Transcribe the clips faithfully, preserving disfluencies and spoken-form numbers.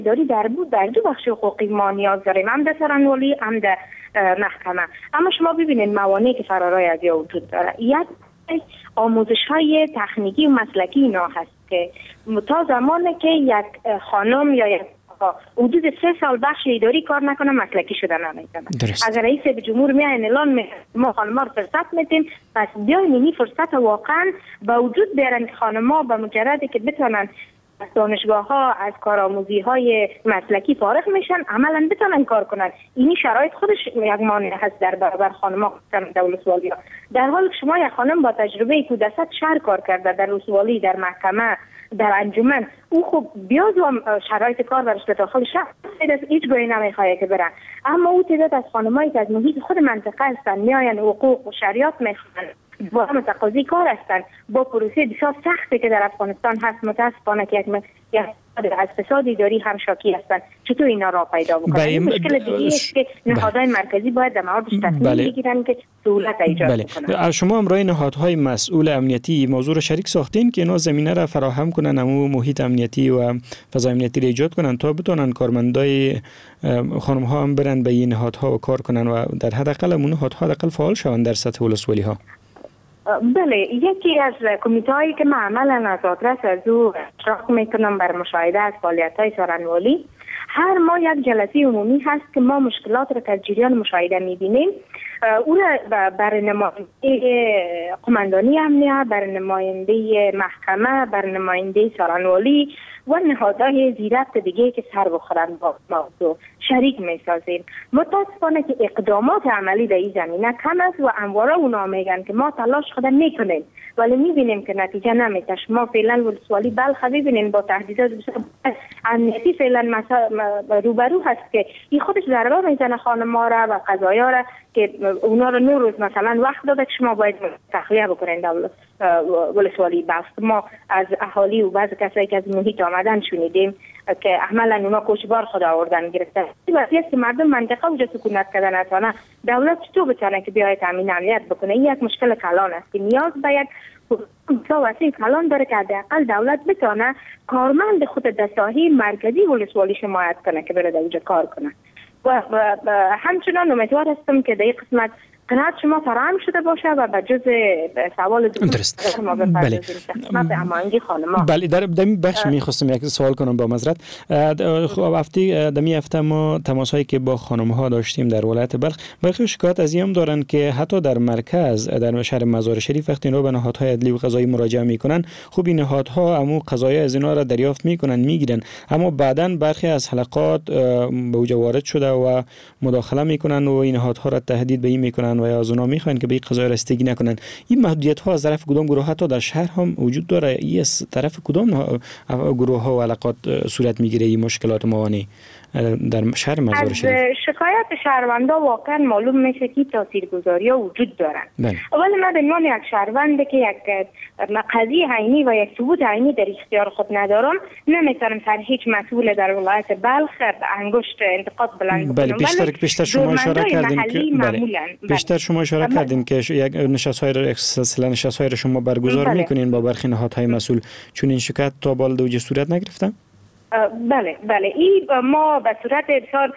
داری در بود در دو بخش حقوقی ما نیاز داریم، هم در سرانولی هم در محکمه. اما شما ببینید موانعی که فرارای از یا وجود داره. یک آموزش های تکنیکی و مسلکی اینا هست که تا زمانی که یک خانم یا یک حدود سه سال بخش اداری کار نکنه مسلکی شده نمیتونه. اگر رئیس جمهور میاد اعلان می ما خانم‌ها رو فرصت میدیم، پس بیاین این فرصت واقعا با وجود بیارن که خانم‌ها به مجردی که بتونن از دانشگاه ها از کارآموزی های مسلکی فارغ میشن عملا بتونن کار کنن. اینی شرایط خودش یک مانع هست در برابر خانم‌ها در ولسوالی‌ها. در حالی که شما یک خانم با تجربه کودست شهر کار کرده در ولسوالی، در محکمه، در انجمن، او خب بیاد و شرایط کار برش به داخل شهر هیچ گویی نمیخواد که برن. اما او تعداد از خانمایی که از محیط خود منطقه هستن میاین حقوق و شریعت میخوان با هم تقاضی کار هستن با پروسه بسیار سختی که در افغانستان هست، متاسفانه که یک از فساد اداری هم شاکی هستن. چطور اینا را پیدا بکنن؟ این مشکل دیگه است که نهادهای مرکزی باید در موردش تصمیم بگیرن که سهولت ایجاد بله. کنن. شما امرای نهادهای مسئول امنیتی موضوع را شریک ساختین که اینا زمینه را فراهم کنن، امو محیط امنیتی و فضا امنیتی را ایجاد کنن تا بتونن کارمندای خانم ها هم برن به این نهادها و کار کنن و در حداقل اون نهادها حداقل فعال شوند در سطح ولسوالی ها. بله، یکی از کمیته هایی که من عملا از آدرس از او اشتراک میکنم بر مشاهده از فعالیت های سارنوالی، هر ماه یک جلسه عمومی هست که ما مشکلات را که از جریان مشاهده میبینیم او را بر نماینده قماندانی امنیت، بر نماینده محکمه، بر نماینده سارنوالی و نهادهای زیرفت دیگه که سر بخورن با موضوع شریک میسازیم. متاسفانه که اقدامات عملی در این زمینه کم است و همواره اونا میگن که ما تلاش خودم میکنیم ولی میبینیم که نتیجه نمیده. ما فعلا ولسوالی بلخ ببینیم با تهدیدات امنیتی فعلا روبرو هست که این خودش ضربه میزنه خانم‌ها را و قضایا را که اونا رو نور روز مثلا وقت داده که شما باید تخلیه بکنین در ولسوالی بست. ما از اهالی و بعض کسایی که از محیط آمدن شنیدیم که عملا اونا کوچبار خود آوردن گرفته. وقتی که مردم منطقه وجه سکونت کردن نتونه، دولت چطور بتونه که بیاید تامین امنیت بکنه؟ این یک مشکل کلان است که نیاز باید تا وسیع کلان داره که حداقل دولت بتونه کارمند خود در ساحه مرکزی ولسوالی حمایت کنه که بره در اونجا کار کنه. و همچنان امیدوار هستم که در این قسمت قناعت شما فراهم شده باشه و به جز سوال دوست ما بپردازیم خدمت هماهنگی خانم‌ها. بله، در دمی بخش می‌خواستم یک سوال کنم با معذرت. خب هفته دمی هفته ما تماس‌هایی که با خانم‌ها داشتیم در ولایت بلخ، برخی شکایت از این هم دارن که حتی در مرکز در شهر مزار شریف وقتی اینا به نهادهای عدلی و قضایی مراجعه میکنن، خب این نهادها همو قضایی از اینا را دریافت میکنن میگیرن، اما بعداً برخی از حلقات به اوج وارد شده و مداخله میکنن و این نهادها را تهدید به این میکنن و از اونا میخوان که به این قضایا رسیدگی نکنن. این محدودیت ها از طرف کدام گروه ها تا در شهر هم وجود داره؟ این از طرف کدام گروه ها و علاقات صورت میگیره این مشکلات موانع در شهر مزار شریف؟ از شکایت شهروندا واقعا معلوم میشه که تاثیرگذاری ها وجود دارن. ولی من به عنوان یک شهروند که یک قضیه عینی و یک ثبوت عینی در اختیار خود ندارم، نمیتونم سر هیچ مسئول در ولایت بلخ انگشت انتقاد بلند بله، بیشتر بیشتر شما اشاره کردین که بله بیشتر شما اشاره بله. کردین که یک نشست‌های را سلسله نشست‌های را شما برگزار بله. میکنین با برخی نهادهای مسئول، چون این شکایت تا بالا دوجه صورت نگرفتن؟ بله بله این ما به صورت بسیار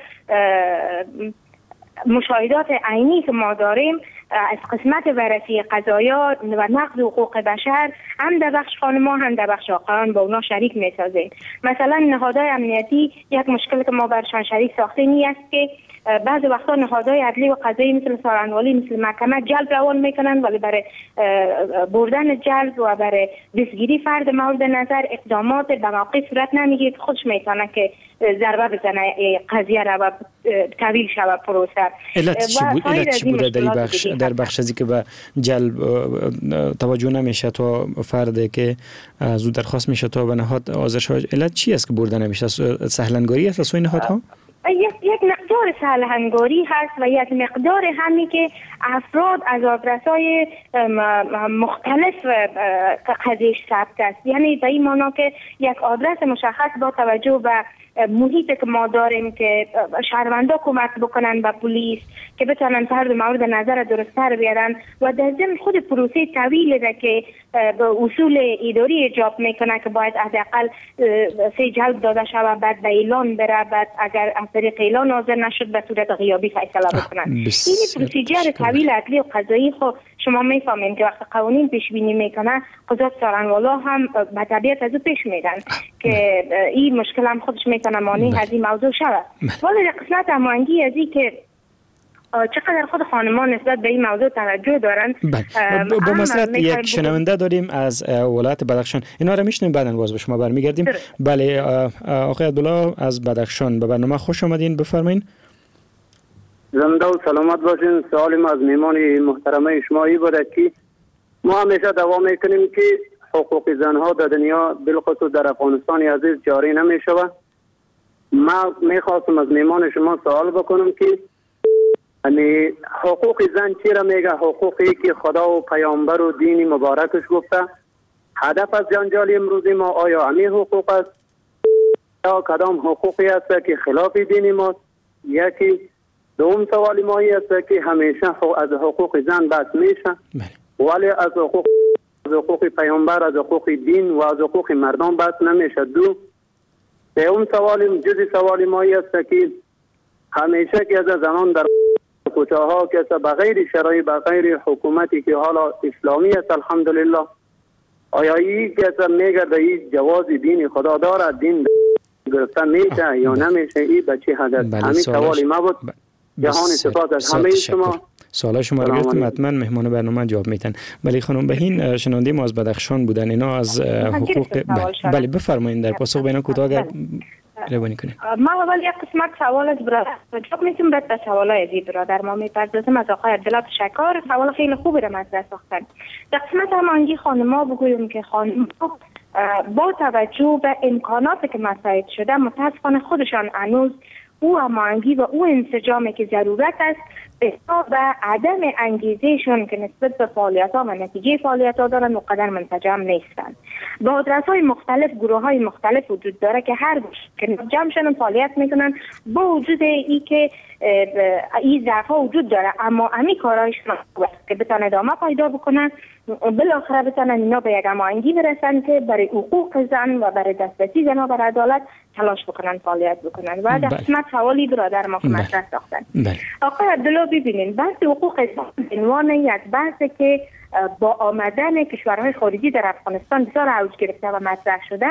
مشاهدات عینی که ما داریم از قسمت بررسی قضایا و نقض حقوق بشر هم در بخش خانم‌ها هم در بخش آقایان با اونا شریک میسازیم. مثلا نهادهای امنیتی یک مشکل که ما برشان شریک ساختیم است که بعضی وقتا نهادهای عدلی و قضایی مثل سارنوالی مثل محکمه جلب روان میکنن ولی برای بردن جلب و برای دستگیری فرد مورد نظر اقدامات به موقع صورت نمیگیره. خودش میتونه که ضربه بزنه قضیه را و طویل شود پروسه. علت چی بود؟ علت چی بوده در بخش در بخش ازی که به جلب توجه نمیشه تا فردی که زود درخواست میشه تا به نهاد حاضر شود؟ علت چی است که برده نمیشه؟ سهلنگاری است از سوی نهادها؟ یک یک مقدار سهلنگاری هست و یک مقدار همی که افراد از آدرس‌های مختلف قضیه ثبت است. یعنی به این معنا که یک آدرس مشخص با توجه به محیطی که ما داریم که شهروندا کمک بکنن به پلیس که بتونن فرد مورد نظر درست‌تر بیارن و در ضمن خود پروسه طویلی را که به اصول اداری اجاب میکنه که باید حداقل سه جلب داده شود، بعد به اعلان بره، بعد اگر از طریق اعلان حاضر نشد به صورت غیابی فیصله بکنن. این پروسیجر طویل عدلی و قضایی خود شما میفهمین که وقتی قوانین پیش بینی میکنه قضات سارنوالا هم به طبیعت از او پیش میدن که این مشکل هم خودش میتونه مانع از این موضوع شود. ولی در قسمت هماهنگی از این که چقدر خود خانمان نسبت به این موضوع توجه دارن. با مسئله یک شنونده داریم از ولایت بدخشان، اینا رو میشنیم بعداً باز به شما برمیگردیم. بله آقای عبدالله از بدخشان به برنامه خوش آمدین، بفرمایین. زنده و سلامت باشین. سوالم از میمان محترمه شما ای بوده که ما همیشه دعوا میکنیم که حقوق زنها در دنیا بالخصوص در افغانستان عزیز جاری نمیشود. ما میخواستم از میمان شما سوال بکنم که یعنی حقوق زن چی را میگه؟ حقوقی که خدا و پیامبر و دین مبارکش گفته. هدف از جنجال امروزی ما آیا همین حقوق است یا کدام حقوقی است که خلاف دین ماست؟ یکی دوم سوال ما است که همیشه از حقوق زن بحث میشه ولی از حقوق از حقوق پیامبر، از حقوق دین و از حقوق مردم بحث نمیشه. دو سوم سوال جزئی سوال ما است که همیشه که از زنان در کوچه ها که بغیر شرایط بغیر حکومتی که حالا اسلامی است الحمدلله، آیا این که میگه به این جواز دین خدا داره دین گرفته میشه یا نمیشه؟ این به چه حد؟ همین سوالی ما بود. جهان سپاس از همه شما. سوال شما رو گرفتم، حتما مهمان برنامه جواب میتن. بله خانم بهین شنونده ما از بدخشان بودن، اینا از حقوق. بله بفرمایید در پاسخ به اینا کوتاه اگر روانی کنید. ما اول یک قسمت سوال از برادر جواب میتونم بعد به سوالای از برادر ما میپردازم. از آقای عبدالله تشکر، سوال خیلی خوبی رو مطرح ساختن. در قسمت هماهنگی خانم‌ها بگویم که خانم‌ها با توجه به امکاناتی که مساعد شده متاسفانه خودشان هنوز او هماهنگی و او انسجامی که ضرورت است به عدم انگیزهشون که نسبت به فعالیت‌ها و نتیجه فعالیت‌ها دارن و قدر منسجم نیستن. با آدرس‌های مختلف، گروه‌های مختلف وجود داره که هر که جمع شدن فعالیت میکنن با وجود ای که این ضعف‌ها وجود داره، اما همین کارهایشون که بتونن ادامه پیدا بکنن بالاخره بتونن اینا به یک هماهنگی برسن که برای حقوق زن و برای دسترسی زنها بر عدالت تلاش بکنن، فعالیت بکنن. و در قسمت سوالی برادر ما که مطرح ساختن آقای عبدالله ببینین بحث حقوق زن به عنوان یک بحثی که با آمدن کشورهای خارجی در افغانستان بسیار اوج گرفته و مطرح شده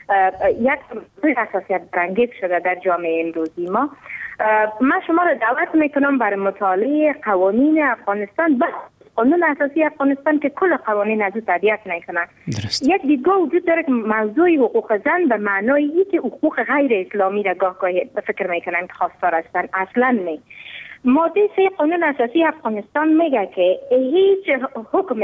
یک موضوع حساسیت برانگیز شده در جامعه امروزی ما. من شما را دعوت میکنم برای مطالعه قوانین افغانستان، بس قانون اساسی افغانستان که کل قوانین از او تبعیت میکنن. یک دیدگاه وجود داره که موضوع حقوق زن به معنای ای که حقوق غیر اسلامی را گاه گاهی فکر میکنن که خواستار هستن. اصلا نه. ماده سه قانون اساسی افغانستان میگه که هیچ حکم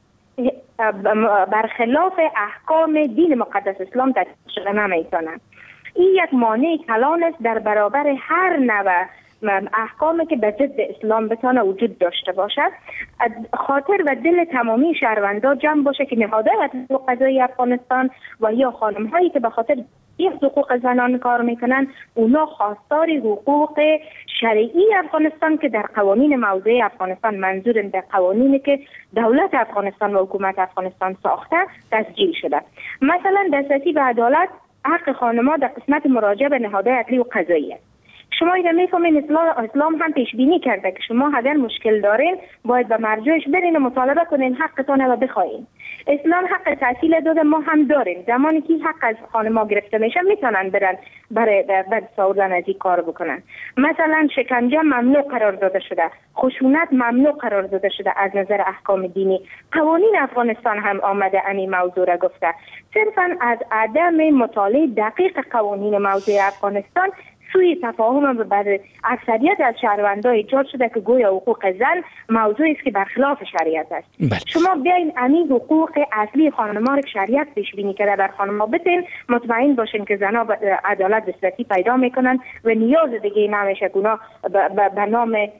برخلاف احکام دین مقدس اسلام تطبیق شده نمیتونه. این یک مانع کلان است در برابر هر نوع احکامی که به ضد اسلام بتونه وجود داشته باشد. خاطر و دل تمامی شهروندان جمع باشه که نهادهای حقوق قضایی افغانستان و یا خانم هایی که به خاطر این حقوق زنان کار میکنن اونا خواستار حقوق شرعی افغانستان که در قوانین موضوعی افغانستان، منظور در قوانینی که دولت افغانستان و حکومت افغانستان ساخته تسجیل شده. مثلا دسترسی به عدالت حق خانم‌ها در قسمت مراجعه به نهادهای عدلی و قضایی است. شما اینا میفهمین اسلام هم پیش بینی کرده که شما اگر مشکل دارین باید به مرجعش برین و مطالبه کنین، حقتون رو بخواین. اسلام حق تحصیل داده، ما هم داریم. زمانی که حق از خانم‌ها گرفته میشه میتونن برن برای بعد ساوردن از این کار بکنن. مثلا شکنجه ممنوع قرار داده شده، خشونت ممنوع قرار داده شده از نظر احکام دینی. قوانین افغانستان هم آمده این موضوع را گفته. صرفا از عدم مطالعه دقیق قوانین موضوع افغانستان سوی تفاهم بر اکثریت از شهروندان ایجاد شده که گویا حقوق زن موضوعی است که برخلاف شریعت است. بله. شما بیاین همین حقوق اصلی خانم‌ها را که شریعت پیش بینی کرده بر خانم‌ها بدین، مطمئن باشین که زن‌ها عدالت دسترسی پیدا میکنن و نیاز دیگه نمیشه که اونا به نام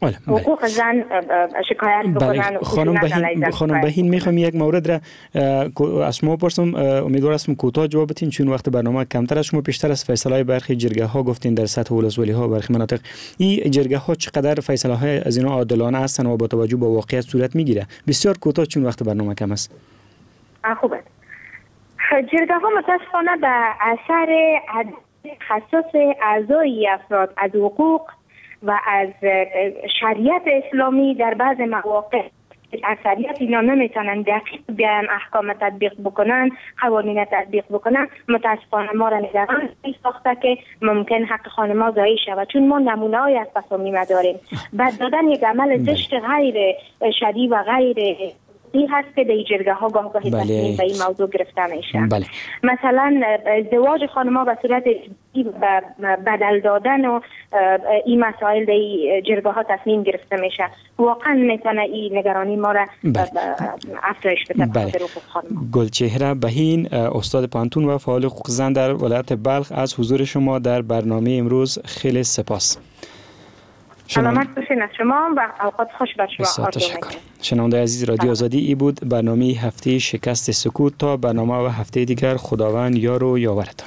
حقوق زن شکایت بکنن. خانم بهین خانم بهین میخوام یک مورد را از شما پرسم، امیدوار هستم کوتاه جواب بدین چون وقت برنامه کمتر است. شما پیشتر از فیصله های برخی جرگه ها گفتین در سطح ولسوالی ها برخی مناطق این جرگه ها چقدر فیصله های از اینا عادلانه هستن و با توجه به واقعیت صورت میگیره؟ بسیار کوتاه چون وقت برنامه کم است. خوبه. جرگه ها متاسفانه به اثر تخصص اعضای افراد از حقوق و از شریعت اسلامی در بعض مواقع اکثریت اینا نمیتونن دقیق بیان احکام تطبیق بکنن، قوانین تطبیق بکنن. متاسفانه ما را نگران ساخته که ممکن حق خانم‌ها ضایع شود، چون ما نمونه های از تصامیم داریم. بعد دادن یک عمل زشت غیر شرعی و غیر این هست که در جرگه ها گاه گاهی تصمیم به این موضوع گرفته میشه. بله. مثلا ازدواج خانم‌ها به صورت بدل دادن و این مسائل در جرگه ها تصمیم گرفته میشه. واقعا میتونه این نگرانی ما را افزایش بده. بله. گلچهره بهین، استاد پانتون و فعال حقوق زن در ولایت بلخ، از حضور شما در برنامه امروز خیلی سپاس. سلامت باشین از شما و اوقات خوش بر شما. شنونده عزیز رادیو آزادی، ای بود برنامه هفته شکست سکوت. تا برنامه و هفته دیگر خداوند یار و یاورتان.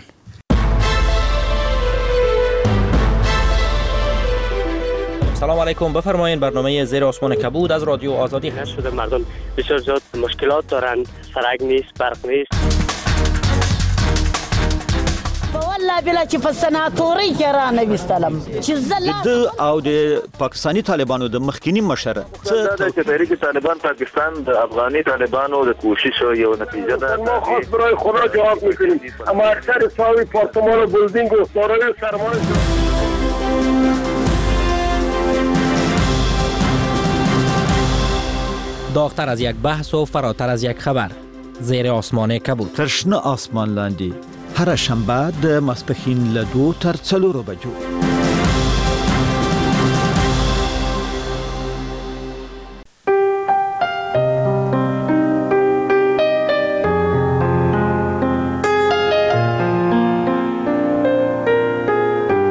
سلام علیکم، بفرمایید. برنامه زیر آسمان کبود از رادیو آزادی هست. شده مردم بسیار زیاد مشکلات دارند، سرک نیست، برق نیست. والله بلا چې په سناتوري کې را نه وستلم چې زله د او د پاکستاني طالبانو د مخکینی مشره څه د تحریک طالبان پاکستان د افغاني طالبانو د کوشش یو نتیجه ده. ما خاص برای خدا جواب میکنیم، اما اکثر ساوی پارتمان و بلدینگ و سارای سرمایه داغتر از یک بحث و فراتر از یک خبر. زیر آسمان کبود. ترشنه آسمان لاندی هر شنبه د ماسپښین له دوه تر څلورو بجو.